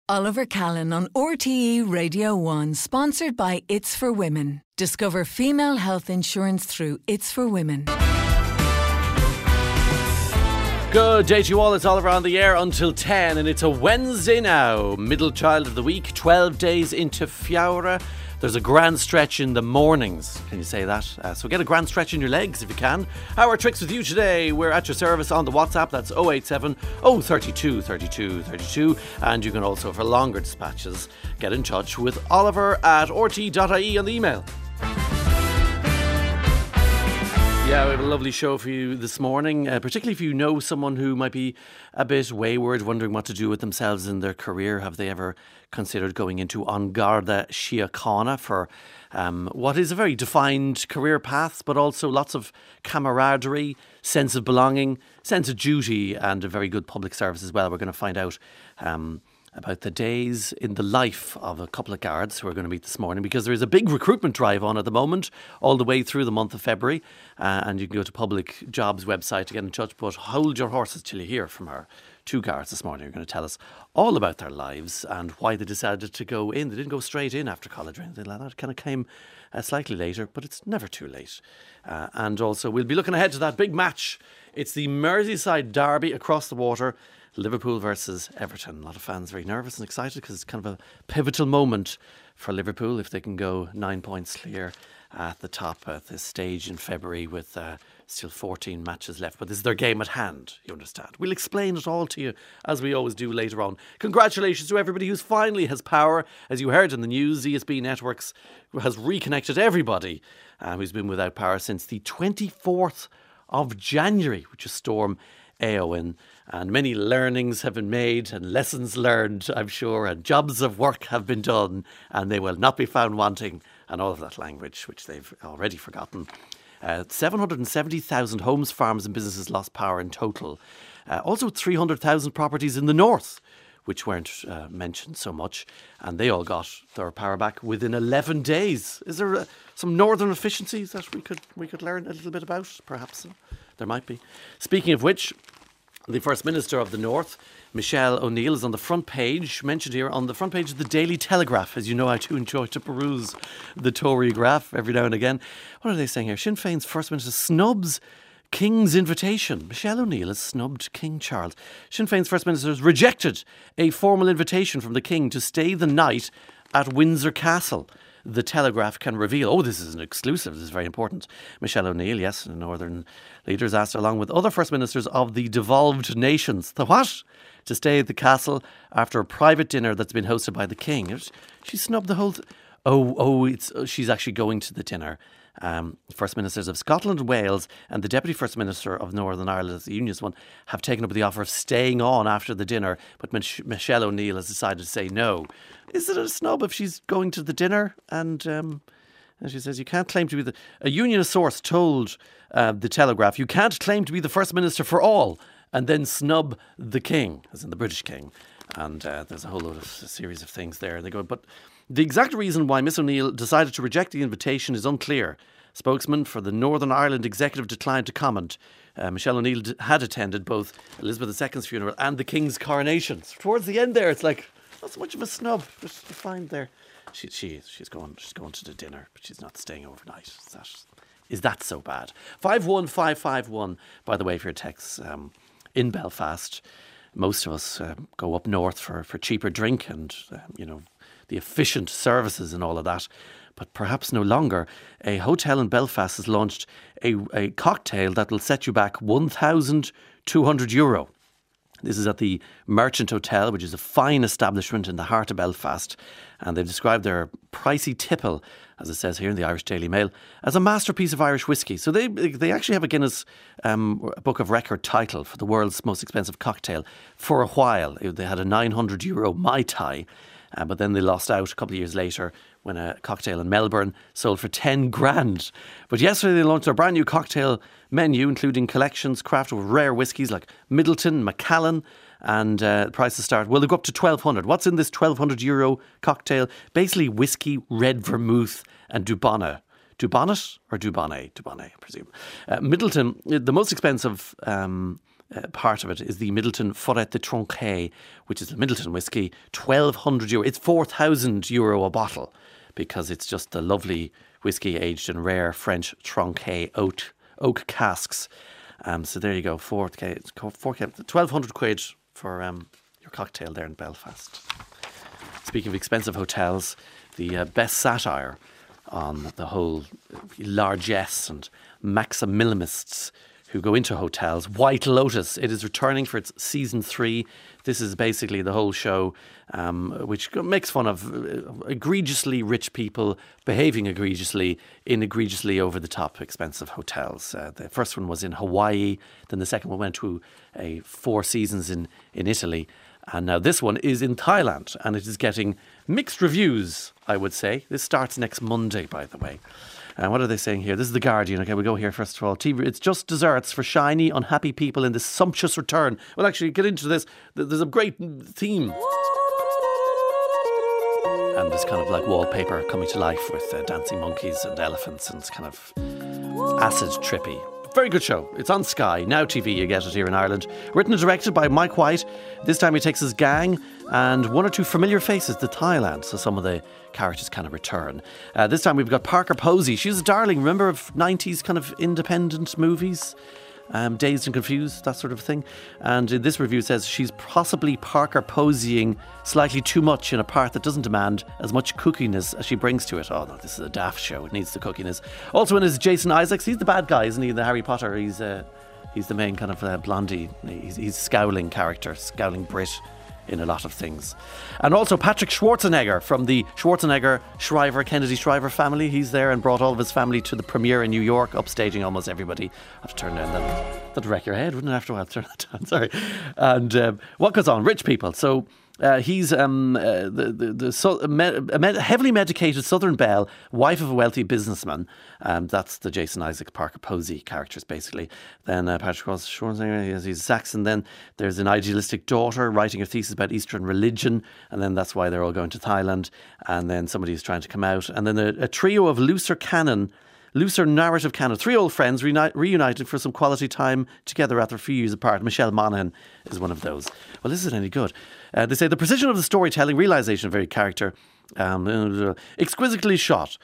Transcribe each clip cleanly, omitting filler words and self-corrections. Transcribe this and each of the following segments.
Oliver Callan on RTE Radio 1, sponsored by It's for Women. Discover female health insurance through It's for Women. Good day to you all. It's Oliver on the air until 10 and it's a Wednesday now. Middle child of the week, 12 days into Fiora. There's a grand stretch in the mornings. Can you say that? So get a grand stretch in your legs if you can. How are tricks with you today? We're at your service on the WhatsApp. That's 087 032 32 32. And you can also, for longer dispatches, get in touch with Oliver at rt.ie on the email. Yeah, we have a lovely show for you this morning, particularly if you know someone who might be a bit wayward, wondering what to do with themselves in their career. Have they ever considered going into An Garda Síochána for what is a very defined career path, but also lots of camaraderie, sense of belonging, sense of duty, and a very good public service as well. We're going to find out about the days in the life of a couple of guards who are going to meet this morning, because there is a big recruitment drive on at the moment, all the way through the month of February, and you can go to Public Jobs website to get in touch. But hold your horses till you hear from our two guards this morning. They're going to tell us all about their lives and why they decided to go in. They didn't go straight in after college or anything like that. It kind of came slightly later, but it's never too late. And also we'll be looking ahead to that big match. It's the Merseyside derby across the water, Liverpool versus Everton. A lot of fans very nervous and excited because it's kind of a pivotal moment for Liverpool if they can go 9 points clear at the top at this stage in February with still 14 matches left. But this is their game at hand, you understand. We'll explain it all to you as we always do later on. Congratulations to everybody who's finally has power. As you heard in the news, ESB Networks has reconnected everybody who's been without power since the 24th of January, which is Storm Éowyn. And many learnings have been made and lessons learned, I'm sure, and jobs of work have been done, and they will not be found wanting, and all of that language, which they've already forgotten. 770,000 homes, farms and businesses lost power in total. Also 300,000 properties in the north, which weren't mentioned so much, and they all got their power back within 11 days. Is there some northern efficiencies that we could learn a little bit about? Perhaps there might be. Speaking of which, the First Minister of the North, Michelle O'Neill, is on the front page, mentioned here on the front page of the Daily Telegraph. As you know, I do enjoy to peruse the Tory graph every now and again. What are they saying here? Sinn Féin's First Minister snubs King's invitation. Michelle O'Neill has snubbed King Charles. Sinn Féin's First Minister has rejected a formal invitation from the King to stay the night at Windsor Castle. The Telegraph can reveal. Oh, this is an exclusive. This is very important. Michelle O'Neill, yes, Northern leaders asked, along with other First Ministers of the devolved nations, the what? To stay at the castle after a private dinner that's been hosted by the King. She snubbed the whole... she's actually going to the dinner. First Ministers of Scotland and Wales and the Deputy First Minister of Northern Ireland, the Unionist one, have taken up the offer of staying on after the dinner, but Michelle O'Neill has decided to say no. Is it a snub if she's going to the dinner? And she says, you can't claim to be a Unionist source told the Telegraph, you can't claim to be the First Minister for all and then snub the King, as in the British King. And there's a whole lot of series of things there. They go, but the exact reason why Miss O'Neill decided to reject the invitation is unclear. Spokesman for the Northern Ireland Executive declined to comment. Michelle O'Neill had attended both Elizabeth II's funeral and the King's coronation. Towards the end there, it's like, not so much of a snub, but fine there. She's going to the dinner, but she's not staying overnight. Is that so bad? 51551, by the way, for your texts. In Belfast, most of us go up north for cheaper drink and, the efficient services and all of that. But perhaps no longer. A hotel in Belfast has launched a cocktail that will set you back €1,200. This is at the Merchant Hotel, which is a fine establishment in the heart of Belfast. And they've described their pricey tipple, as it says here in the Irish Daily Mail, as a masterpiece of Irish whiskey. So they actually have a Guinness Book of Record title for the world's most expensive cocktail for a while. They had a €900 Mai Tai, but then they lost out a couple of years later when a cocktail in Melbourne sold for 10 grand. But yesterday they launched their brand new cocktail menu, including collections crafted with rare whiskies like Middleton, Macallan, and prices start, well, they go up to 1,200. What's in this €1,200 cocktail? Basically whiskey, red vermouth and Dubonnet. Dubonnet or Dubonnet? Dubonnet, I presume. Middleton, the most expensive part of it is the Middleton Forêt de Tronquay, which is the Middleton whiskey, €1,200. It's €4,000 a bottle because it's just the lovely whiskey aged in rare French Tronquay oak casks. So there you go, 1,200 quid for your cocktail there in Belfast. Speaking of expensive hotels, the best satire on the whole largesse and maximalists who go into hotels. White Lotus, it is returning for its season 3. This is basically the whole show, which makes fun of egregiously rich people behaving egregiously in egregiously over-the-top expensive hotels. The first one was in Hawaii, then the second one went to 4 seasons in Italy. And now this one is in Thailand, and it is getting mixed reviews, I would say. This starts next Monday, by the way. And what are they saying here? This is The Guardian. Okay, we'll go here first of all. It's just desserts for shiny, unhappy people in this sumptuous return. Well, actually, get into this. There's a great theme. And this kind of like wallpaper coming to life with dancing monkeys and elephants, and it's kind of acid trippy. Very good show. It's on Sky. Now TV, you get it here in Ireland. Written and directed by Mike White. This time he takes his gang and 1 or 2 familiar faces to Thailand, so some of the characters kind of return. This time we've got Parker Posey. She's a darling, remember, of 90s kind of independent movies? Dazed and Confused, that sort of thing. And in this review it says she's possibly Parker Poseying slightly too much in a part that doesn't demand as much cookiness as she brings to it. Oh no, this is a daft show, it needs the cookiness. Also in is Jason Isaacs. He's the bad guy, isn't he, in the Harry Potter? He's the main kind of blondie. He's scowling character, scowling Brit in a lot of things. And also Patrick Schwarzenegger from the Kennedy-Shriver family. He's there and brought all of his family to the premiere in New York, upstaging almost everybody. I have to turn down that'd wreck your head, wouldn't it? After a while, turn that down. Sorry. And what goes on? Rich people. So he's the heavily medicated Southern belle, wife of a wealthy businessman. That's the Jason Isaac Parker Posey characters, basically. Then Patrick Schwarzenegger, he's Saxon. Then there's an idealistic daughter writing a thesis about Eastern religion, and then that's why they're all going to Thailand. And then somebody is trying to come out. And then a trio of looser narrative canon. 3 old friends reunited for some quality time together after a few years apart. Michelle Monaghan is one of those. Well, this isn't any good. They say the precision of the storytelling, realisation of every character, exquisitely shot,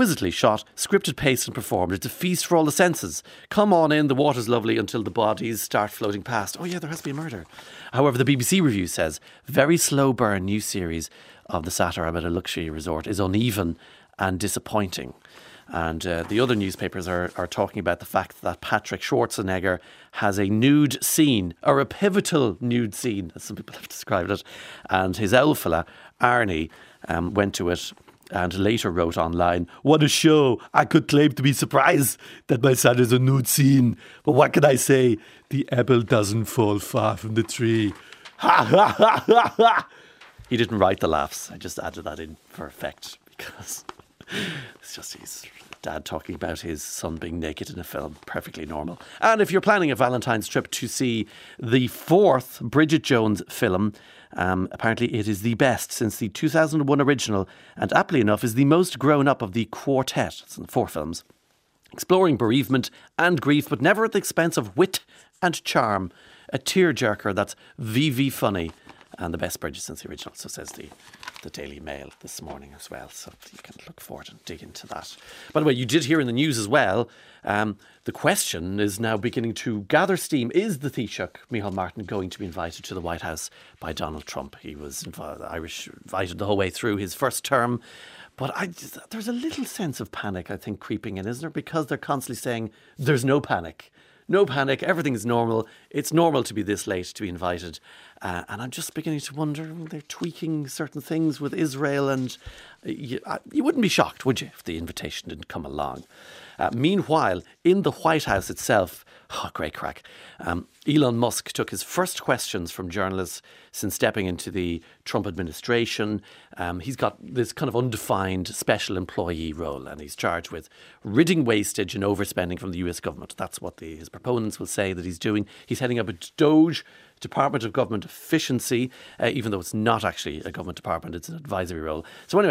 scripted, paced and performed. It's a feast for all the senses. Come on in, the water's lovely until the bodies start floating past. Oh yeah, there has to be a murder. However, the BBC review says, very slow burn new series of the satire about a luxury resort is uneven and disappointing. And the other newspapers are talking about the fact that Patrick Schwarzenegger has a nude scene, or a pivotal nude scene, as some people have described it. And his old fella, Arnie, went to it and later wrote online, what a show. I could claim to be surprised that my son is a nude scene. But what can I say? The apple doesn't fall far from the tree. Ha ha ha ha ha. He didn't write the laughs. I just added that in for effect because it's just his dad talking about his son being naked in a film. Perfectly normal. And if you're planning a Valentine's trip to see the 4th Bridget Jones film, apparently it is the best since the 2001 original, and aptly enough is the most grown up of the quartet. It's in the 4 films. Exploring bereavement and grief, but never at the expense of wit and charm. A tearjerker that's VV funny. And the best Bridget since the original, so says the Daily Mail this morning as well. So you can look forward and dig into that. By the way, you did hear in the news as well, the question is now beginning to gather steam. Is the Taoiseach, Micheál Martin, going to be invited to the White House by Donald Trump? He was Irish invited the whole way through his first term. But there's a little sense of panic, I think, creeping in, isn't there? Because they're constantly saying there's no panic. No panic, everything's normal. It's normal to be this late to be invited. And I'm just beginning to wonder, they're tweaking certain things with Israel, and you wouldn't be shocked, would you, if the invitation didn't come along? Meanwhile, in the White House itself, great crack. Elon Musk took his first questions from journalists since stepping into the Trump administration. He's got this kind of undefined special employee role, and he's charged with ridding wastage and overspending from the US government. That's what his proponents will say that he's doing. He's heading up a DOGE, Department of Government Efficiency, even though it's not actually a government department, it's an advisory role. So anyway,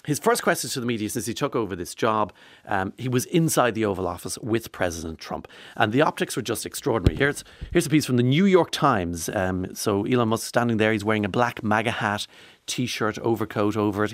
His first question to the media since he took over this job, he was inside the Oval Office with President Trump. And the optics were just extraordinary. Here's a piece from the New York Times. So Elon Musk standing there, he's wearing a black MAGA hat, T-shirt, overcoat over it.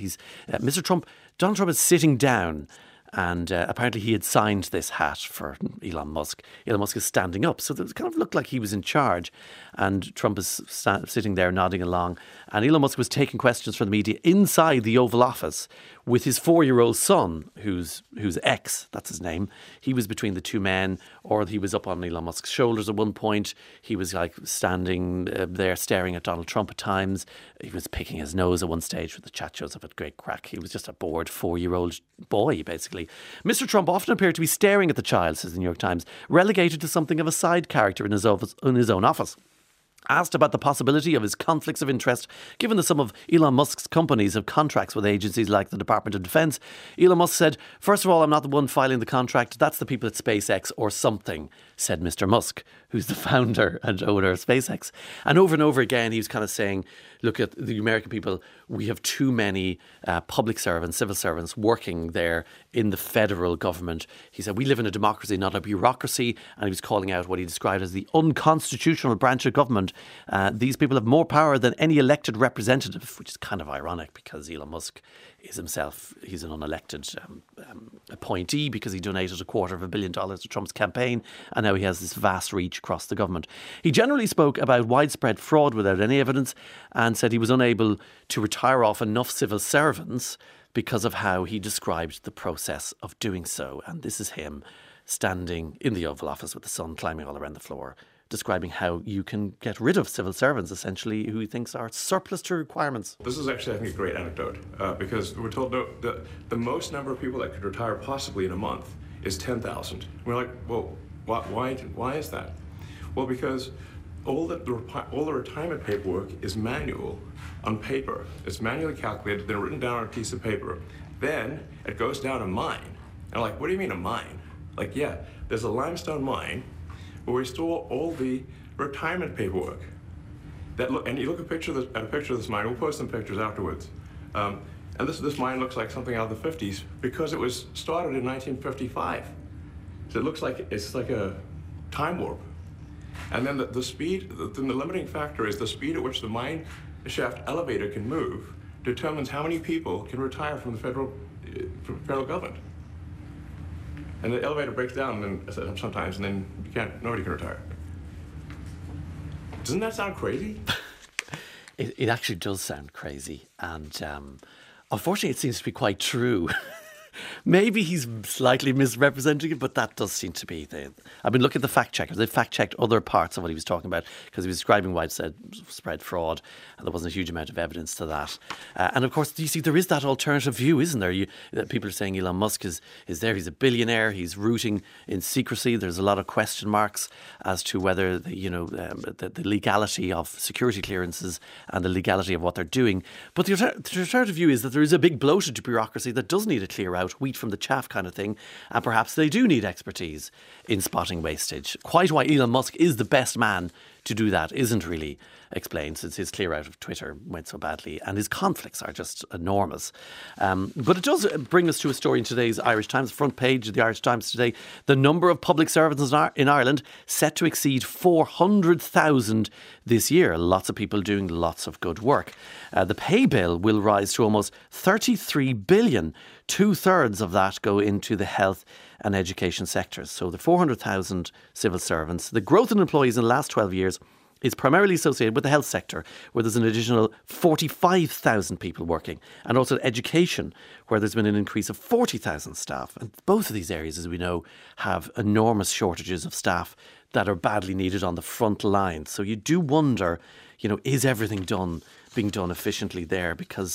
Donald Trump is sitting down. And apparently he had signed this hat for Elon Musk. Elon Musk is standing up. So it kind of looked like he was in charge. And Trump is sitting there nodding along. And Elon Musk was taking questions from the media inside the Oval Office with his 4-year-old son, who's X, that's his name. He was between the two men, or he was up on Elon Musk's shoulders at one point. He was like standing there staring at Donald Trump at times. He was picking his nose at one stage with the chat shows up at great crack. He was just a bored 4-year-old boy, basically. Mr. Trump often appeared to be staring at the child, says the New York Times, relegated to something of a side character in his own office. Asked about the possibility of his conflicts of interest, given that some of Elon Musk's companies have contracts with agencies like the Department of Defense, Elon Musk said, "First of all, I'm not the one filing the contract. That's the people at SpaceX or something," said Mr. Musk, who's the founder and owner of SpaceX. And over again, he was kind of saying, look at the American people, we have too many public servants, civil servants working there in the federal government. He said, we live in a democracy, not a bureaucracy. And he was calling out what he described as the unconstitutional branch of government. These people have more power than any elected representative, which is kind of ironic because Elon Musk is himself, he's an unelected appointee because he donated $250 million to Trump's campaign, and now he has this vast reach across the government. He generally spoke about widespread fraud without any evidence and said he was unable to retire off enough civil servants because of how he described the process of doing so. And this is him standing in the Oval Office with the son climbing all around the floor, describing how you can get rid of civil servants, essentially, who he thinks are surplus to requirements. This is actually, I think, a great anecdote because we're told the most number of people that could retire possibly in a month is 10,000. We're like, well, why is that? Well, because all the retirement paperwork is manual on paper. It's manually calculated, then written down on a piece of paper. Then it goes down a mine. And I'm like, what do you mean a mine? Like, yeah, there's a limestone mine where we store all the retirement paperwork. And you look at a picture of this mine. We'll post some pictures afterwards. And this mine looks like something out of the 50s because it was started in 1955. So it looks like it's like a time warp. And then the speed, the limiting factor is the speed at which the mine shaft elevator can move determines how many people can retire from the federal government. And the elevator breaks down sometimes, and then nobody can retire. Doesn't that sound crazy? It actually does sound crazy. And unfortunately, it seems to be quite true. Maybe he's slightly misrepresenting it, but that does seem to be I've been looking at the fact checkers. They fact checked other parts of what he was talking about because he was describing widespread fraud, and there wasn't a huge amount of evidence to that. And of course, you see, there is that alternative view, isn't there? People are saying Elon Musk is there. He's a billionaire. He's rooting in secrecy. There's a lot of question marks as to whether the legality of security clearances and the legality of what they're doing. But the alternative view is that there is a big bloated bureaucracy that does need to clear out, wheat from the chaff kind of thing, and perhaps they do need expertise in spotting wastage. Quite why Elon Musk is the best man to do that isn't really explained, since his clear out of Twitter went so badly and his conflicts are just enormous. But it does bring us to a story in today's Irish Times, front page of the Irish Times today. The number of public servants in Ireland set to exceed 400,000 this year. Lots of people doing lots of good work. The pay bill will rise to almost 33 billion. 2/3 of that go into the health and education sectors. So the 400,000 civil servants, the growth in employees in the last 12 years is primarily associated with the health sector, where there's an additional 45,000 people working, and also education, where there's been an increase of 40,000 staff. And both of these areas, as we know, have enormous shortages of staff that are badly needed on the front line. So you do wonder, is everything being done efficiently there? Because,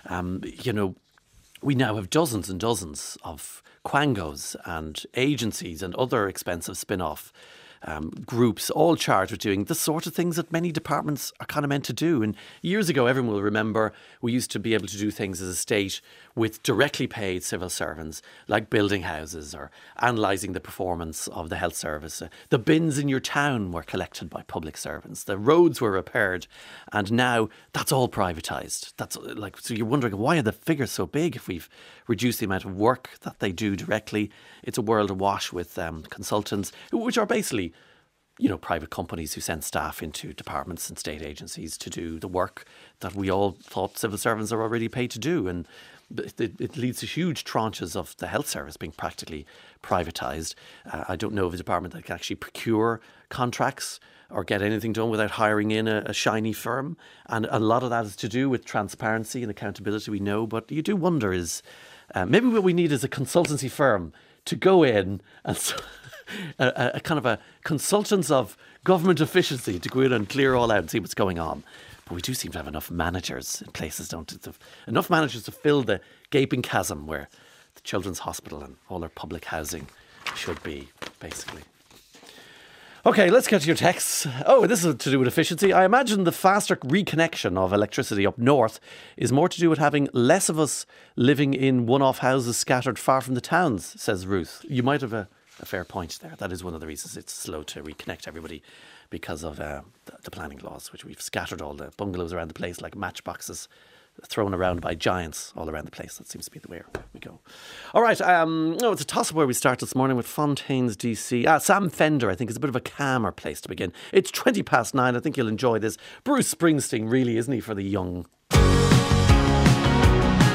we now have dozens and dozens of quangos and agencies and other expensive spin-off groups, all charged with doing the sort of things that many departments are kind of meant to do. And years ago, everyone will remember, we used to be able to do things as a state with directly paid civil servants, like building houses or analysing the performance of the health service. The bins in your town were collected by public servants. The roads were repaired. And now that's all privatised. So you're wondering, why are the figures so big if we've reduced the amount of work that they do directly? It's a world awash with consultants, which are basically, private companies who send staff into departments and state agencies to do the work that we all thought civil servants are already paid to do. And it leads to huge tranches of the health service being practically privatised. I don't know of a department that can actually procure contracts or get anything done without hiring in a shiny firm. And a lot of that is to do with transparency and accountability, we know. But you do wonder maybe what we need is a consultancy firm to go in and a kind of a consultants of government efficiency to go in and clear all out and see what's going on. But we do seem to have enough managers in places, don't we? Enough managers to fill the gaping chasm where the Children's Hospital and all our public housing should be, basically. OK, let's get to your texts. Oh, this is to do with efficiency. I imagine the faster reconnection of electricity up north is more to do with having less of us living in one-off houses scattered far from the towns, says Ruth. You might have a fair point there. That is one of the reasons it's slow to reconnect everybody, because of the planning laws, which we've scattered all the bungalows around the place like matchboxes thrown around by giants all around the place. That seems to be the way we go. All right, it's a toss-up where we start this morning with Fontaine's DC. Sam Fender, I think, is a bit of a calmer place to begin. It's 9:20. I think you'll enjoy this. Bruce Springsteen, really, isn't he, for the young?